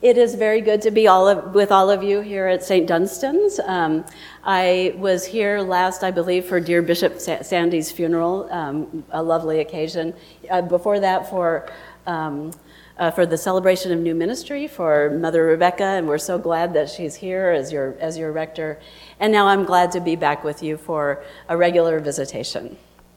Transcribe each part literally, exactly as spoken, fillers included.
It is very good to be all of, with all of you here at Saint Dunstan's. Um, I was here last, I believe, for dear Bishop Sa- Sandy's funeral, um, a lovely occasion. Uh, before that, for um, uh, for the celebration of new ministry for Mother Rebecca, and we're so glad that she's here as your as your rector. And now I'm glad to be back with you for a regular visitation.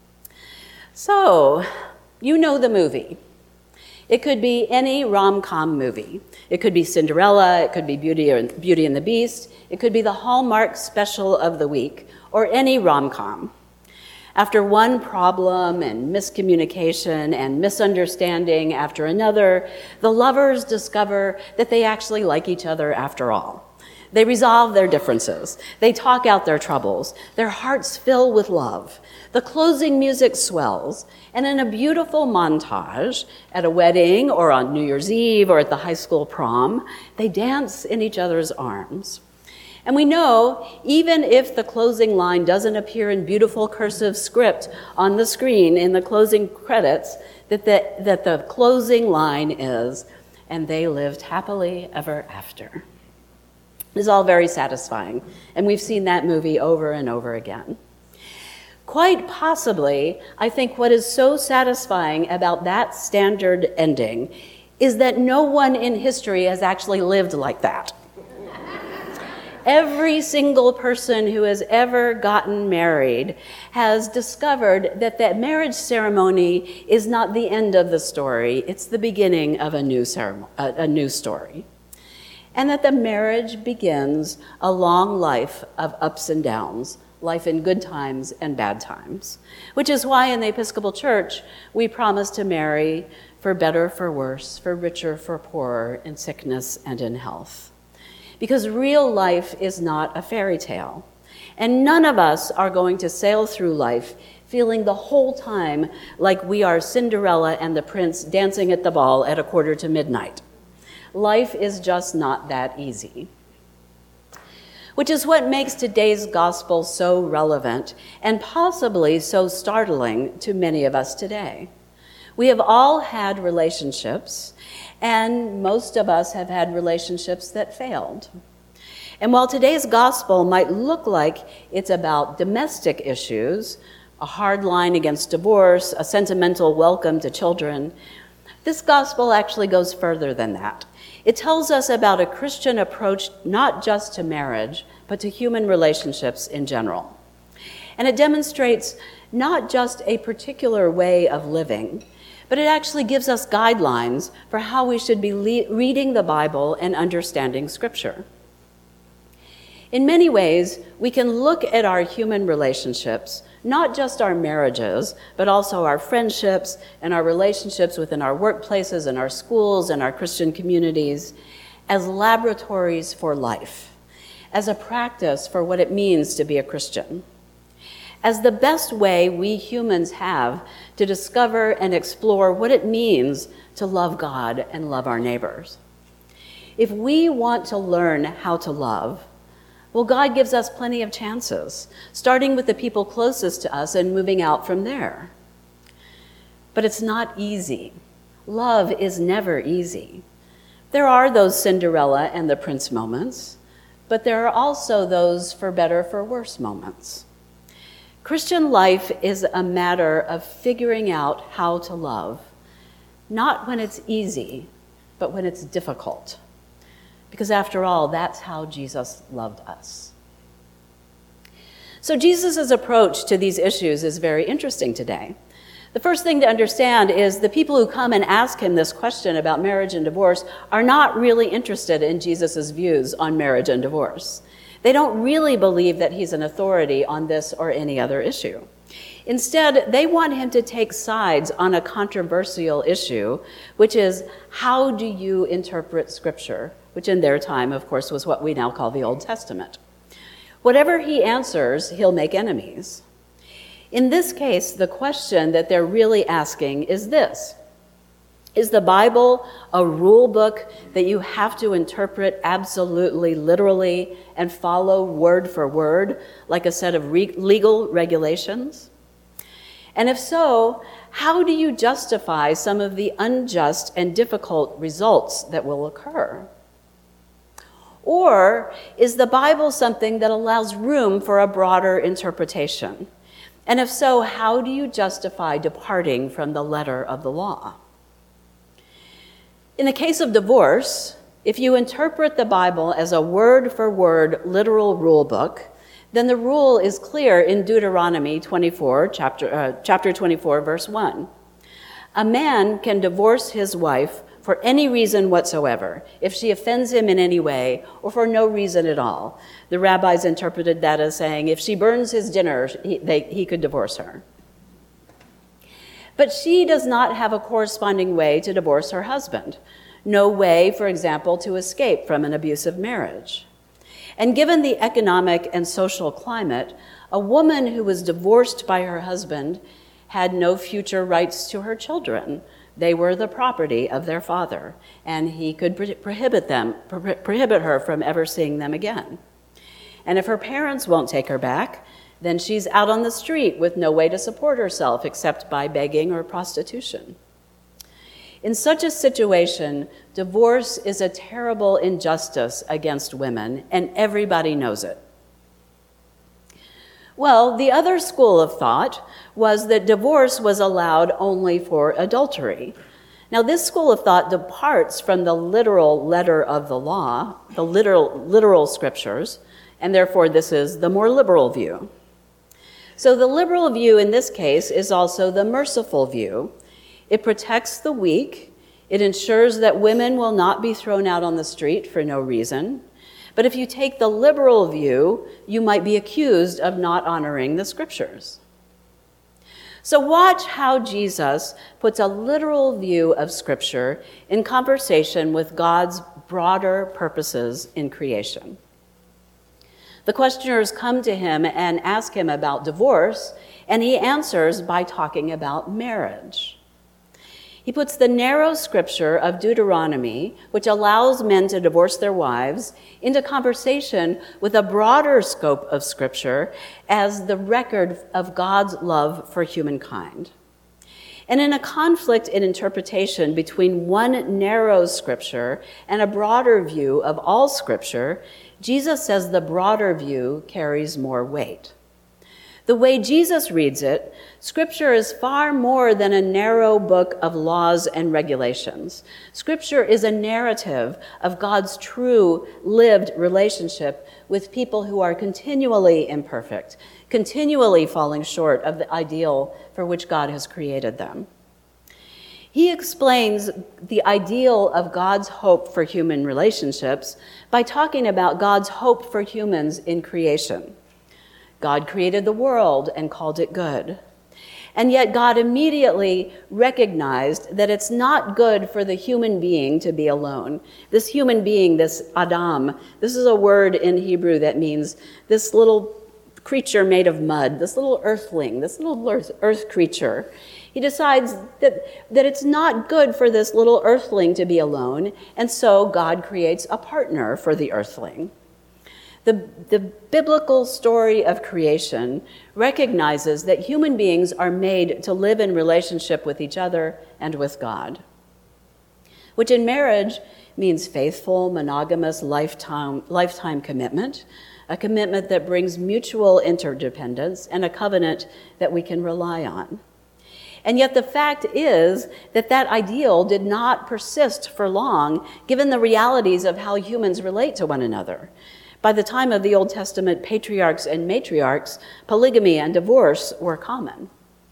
So, you know the movie. It could be any rom-com movie. It could be Cinderella, it could be Beauty, or Beauty and the Beast, it could be the Hallmark special of the week, or any rom-com. After one problem and miscommunication and misunderstanding after another, the lovers discover that they actually like each other after all. They resolve their differences. They talk out their troubles. Their hearts fill with love. The closing music swells, and in a beautiful montage, at a wedding or on New Year's Eve or at the high school prom, they dance in each other's arms. And we know, even if the closing line doesn't appear in beautiful cursive script on the screen in the closing credits, that the, that the closing line is, and they lived happily ever after. It's all very satisfying, and we've seen that movie over and over again. Quite possibly, I think what is so satisfying about that standard ending is that no one in history has actually lived like that. Every single person who has ever gotten married has discovered that that marriage ceremony is not the end of the story, it's the beginning of a new ceremony, a, a new story. And that the marriage begins a long life of ups and downs, life in good times and bad times, which is why in the Episcopal Church we promise to marry for better, for worse, for richer, for poorer, in sickness and in health. Because real life is not a fairy tale, and none of us are going to sail through life feeling the whole time like we are Cinderella and the prince dancing at the ball at a quarter to midnight. Life is just not that easy. Which is what makes today's gospel so relevant and possibly so startling to many of us today. We have all had relationships, and most of us have had relationships that failed. And while today's gospel might look like it's about domestic issues, a hard line against divorce, a sentimental welcome to children, this gospel actually goes further than that. It tells us about a Christian approach not just to marriage, but to human relationships in general. And it demonstrates not just a particular way of living, but it actually gives us guidelines for how we should be le- reading the Bible and understanding Scripture. In many ways, we can look at our human relationships, not just our marriages, but also our friendships and our relationships within our workplaces and our schools and our Christian communities, as laboratories for life, as a practice for what it means to be a Christian, as the best way we humans have to discover and explore what it means to love God and love our neighbors. If we want to learn how to love, well, God gives us plenty of chances, starting with the people closest to us and moving out from there. But it's not easy. Love is never easy. There are those Cinderella and the prince moments, but there are also those for better, for worse moments. Christian life is a matter of figuring out how to love, not when it's easy, but when it's difficult. Because after all, that's how Jesus loved us. So Jesus' approach to these issues is very interesting today. The first thing to understand is the people who come and ask him this question about marriage and divorce are not really interested in Jesus' views on marriage and divorce. They don't really believe that he's an authority on this or any other issue. Instead, they want him to take sides on a controversial issue, which is, how do you interpret Scripture? Which in their time, of course, was what we now call the Old Testament. Whatever he answers, he'll make enemies. In this case, the question that they're really asking is this: is the Bible a rule book that you have to interpret absolutely literally and follow word for word, like a set of re- legal regulations? And if so, how do you justify some of the unjust and difficult results that will occur? Or is the Bible something that allows room for a broader interpretation? And if so, how do you justify departing from the letter of the law? In the case of divorce, if you interpret the Bible as a word-for-word literal rule book, then the rule is clear in Deuteronomy twenty-four, chapter, uh, chapter twenty-four, verse one. A man can divorce his wife for any reason whatsoever, if she offends him in any way, or for no reason at all. The rabbis interpreted that as saying if she burns his dinner, he, they, he could divorce her. But she does not have a corresponding way to divorce her husband. No way, for example, to escape from an abusive marriage. And given the economic and social climate, a woman who was divorced by her husband had no future rights to her children. They were the property of their father, and he could prohibit them, prohibit her from ever seeing them again. And if her parents won't take her back, then she's out on the street with no way to support herself except by begging or prostitution. In such a situation, divorce is a terrible injustice against women, and everybody knows it. Well, the other school of thought was that divorce was allowed only for adultery. Now, this school of thought departs from the literal letter of the law, the literal, literal scriptures, and therefore this is the more liberal view. So the liberal view in this case is also the merciful view. It protects the weak. It ensures that women will not be thrown out on the street for no reason. But if you take the liberal view, you might be accused of not honoring the scriptures. So watch how Jesus puts a literal view of Scripture in conversation with God's broader purposes in creation. The questioners come to him and ask him about divorce, and he answers by talking about marriage. He puts the narrow scripture of Deuteronomy, which allows men to divorce their wives, into conversation with a broader scope of scripture as the record of God's love for humankind. And in a conflict in interpretation between one narrow scripture and a broader view of all scripture, Jesus says the broader view carries more weight. The way Jesus reads it, Scripture is far more than a narrow book of laws and regulations. Scripture is a narrative of God's true, lived relationship with people who are continually imperfect, continually falling short of the ideal for which God has created them. He explains the ideal of God's hope for human relationships by talking about God's hope for humans in creation. God created the world and called it good. And yet God immediately recognized that it's not good for the human being to be alone. This human being, this Adam, this is a word in Hebrew that means this little creature made of mud, this little earthling, this little earth, earth creature. He decides that, that it's not good for this little earthling to be alone, and so God creates a partner for the earthling. The, the biblical story of creation recognizes that human beings are made to live in relationship with each other and with God, which in marriage means faithful, monogamous, lifetime, lifetime commitment, a commitment that brings mutual interdependence and a covenant that we can rely on. And yet the fact is that that ideal did not persist for long, given the realities of how humans relate to one another. By the time of the Old Testament patriarchs and matriarchs, polygamy and divorce were common.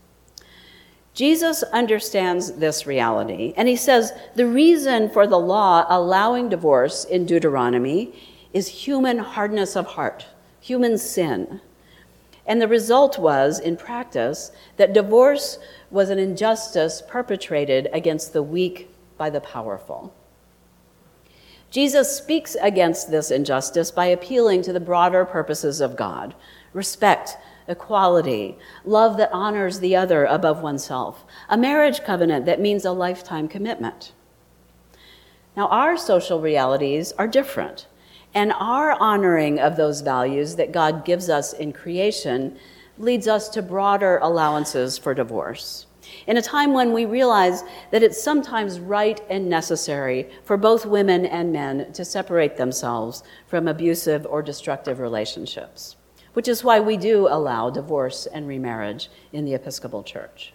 Jesus understands this reality, and he says the reason for the law allowing divorce in Deuteronomy is human hardness of heart, human sin. And the result was, in practice, that divorce was an injustice perpetrated against the weak by the powerful. Jesus speaks against this injustice by appealing to the broader purposes of God: respect, equality, love that honors the other above oneself, a marriage covenant that means a lifetime commitment. Now, our social realities are different, and our honoring of those values that God gives us in creation leads us to broader allowances for divorce. in a time when we realize that it's sometimes right and necessary for both women and men to separate themselves from abusive or destructive relationships, which is why we do allow divorce and remarriage in the Episcopal Church.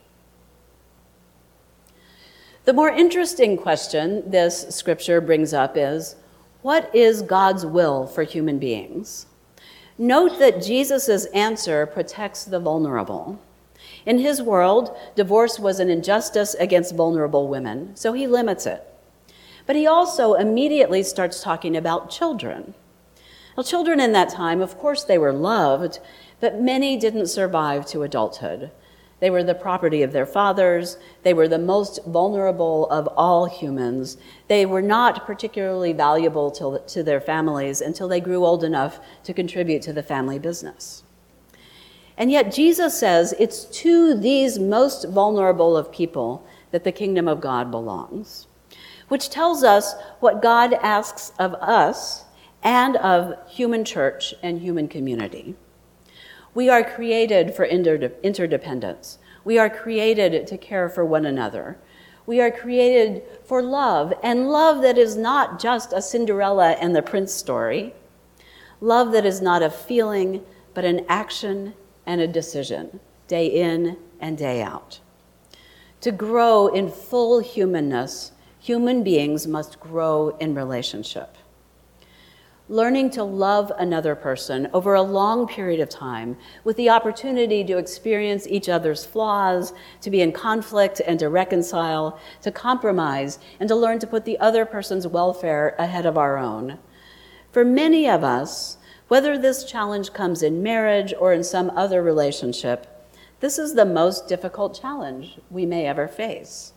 The more interesting question this scripture brings up is, what is God's will for human beings? Note that Jesus' answer protects the vulnerable. In his world, divorce was an injustice against vulnerable women, so he limits it. But he also immediately starts talking about children. Well, children in that time, of course, they were loved, but many didn't survive to adulthood. They were the property of their fathers. They were the most vulnerable of all humans. They were not particularly valuable to, to their families until they grew old enough to contribute to the family business. And yet Jesus says it's to these most vulnerable of people that the kingdom of God belongs, which tells us what God asks of us and of human church and human community. We are created for interdependence. We are created to care for one another. We are created for love, and love that is not just a Cinderella and the Prince story. Love that is not a feeling, but an action and a decision, day in and day out. To grow in full humanness, human beings must grow in relationship. Learning to love another person over a long period of time with the opportunity to experience each other's flaws, to be in conflict and to reconcile, to compromise, and to learn to put the other person's welfare ahead of our own. For many of us, whether this challenge comes in marriage or in some other relationship, this is the most difficult challenge we may ever face.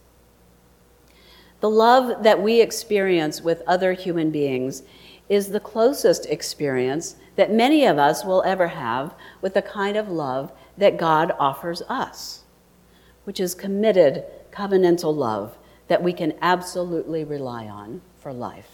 The love that we experience with other human beings is the closest experience that many of us will ever have with the kind of love that God offers us, which is committed, covenantal love that we can absolutely rely on for life.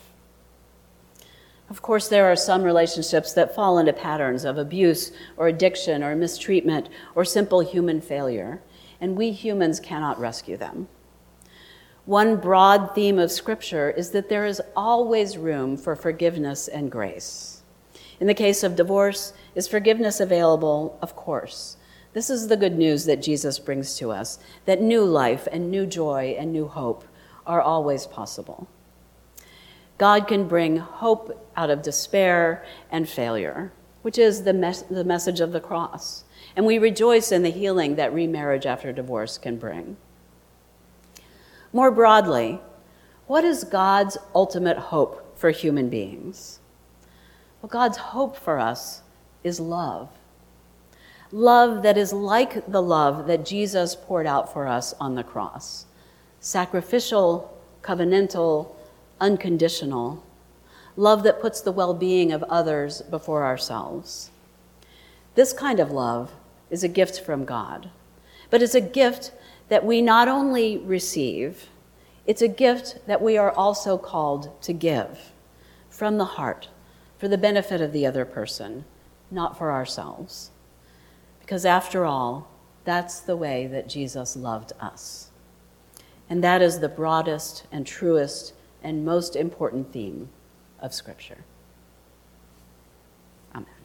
Of course, there are some relationships that fall into patterns of abuse or addiction or mistreatment or simple human failure, and we humans cannot rescue them. One broad theme of Scripture is that there is always room for forgiveness and grace. In the case of divorce, is forgiveness available? Of course. This is the good news that Jesus brings to us, that new life and new joy and new hope are always possible. God can bring hope out of despair and failure, which is the, mes- the message of the cross. And we rejoice in the healing that remarriage after divorce can bring. More broadly, what is God's ultimate hope for human beings? Well, God's hope for us is love. Love that is like the love that Jesus poured out for us on the cross. Sacrificial, covenantal, unconditional. Love that puts the well-being of others before ourselves. This kind of love is a gift from God, but it's a gift that we not only receive, it's a gift that we are also called to give from the heart for the benefit of the other person, not for ourselves. Because after all, that's the way that Jesus loved us. And that is the broadest and truest and most important theme of Scripture. Amen.